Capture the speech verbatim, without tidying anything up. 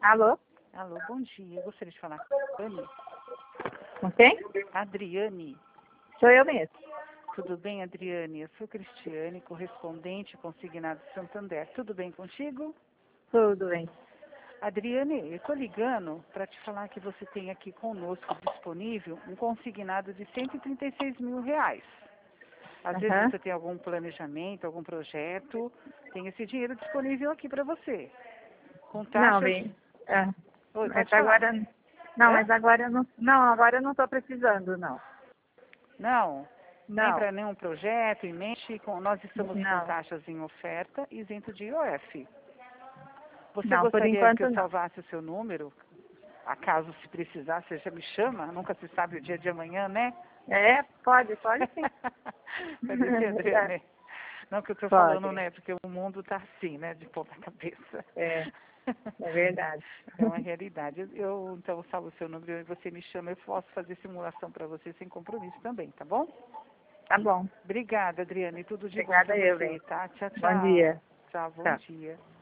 Alô? Alô, bom dia. Eu gostaria de falar com a Adriane. Com quem? Adriane. Sou eu mesmo. Tudo bem, Adriane? Eu sou Cristiane, correspondente consignado de Santander. Tudo bem contigo? Tudo bem. Adriane, eu estou ligando para te falar que você tem aqui conosco disponível um consignado de cento e trinta e seis mil reais. Às vezes Aham. você tem algum planejamento, algum projeto, tem esse dinheiro disponível aqui para você. Com Não, taxas... bem. É. Oi, Mas pode falar. agora. Não, Hã? mas agora eu não. Não, agora eu não estou precisando, não. Não? Nem Não. para nenhum projeto em mente? Com, nós estamos com Não. taxas em oferta e isento de I O F. Você Não, por gostaria que eu enquanto não. salvasse o seu número? Acaso se precisar, você já me chama? Nunca se sabe o dia de amanhã, né? É, pode, pode sim. Pode ser, Adriane. Não que eu estou falando, Pode. né? Porque o mundo está assim, né? De ponta cabeça. É, é verdade. É uma realidade. Eu, então, salvo o seu número e você me chama, eu posso fazer simulação para você sem compromisso também, tá bom? Tá bom. Obrigada, Adriane. Tudo de bom Obrigada para eu, você, bem. tá? Tchau, Bom tchau. dia. Tchau, bom Tchau. dia.